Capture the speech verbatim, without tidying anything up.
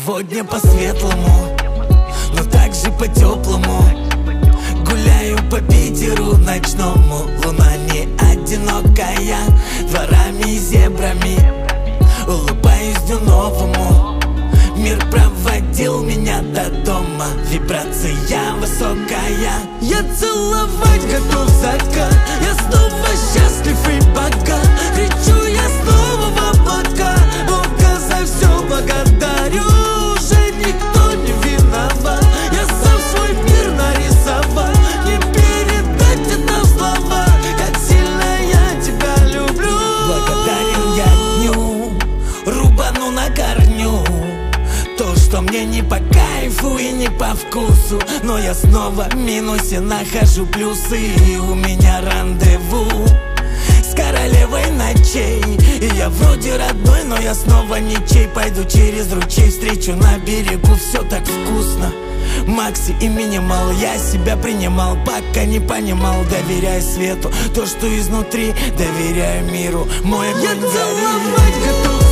сегодня по-светлому, но также по-теплому. Гуляю по Питеру ночному, луна не одинокая, дворами и зебрами. Улыбаюсь дню новому, мир проводил меня до дома. Вибрация высокая, я целовать готов закат. Я снова счастлив и богат, кричу я снова в облака. Бога за все благодарю, уже никто не виноват. Я сам свой мир нарисовал, не передать это в слова, как сильно я тебя люблю. Благодарен я дню, рубану на корню то, что мне не по кайфу и не по вкусу, но я снова в минусе нахожу плюсы. И у меня рандеву с королевой ночей, и я вроде родной, но я снова ничей. Пойду через ручей, встречу на берегу, все так вкусно. Макси и минимал, я себя принимал, пока не понимал. Доверяй свету, то, что изнутри, доверяю миру. Мой огонь я целовать готов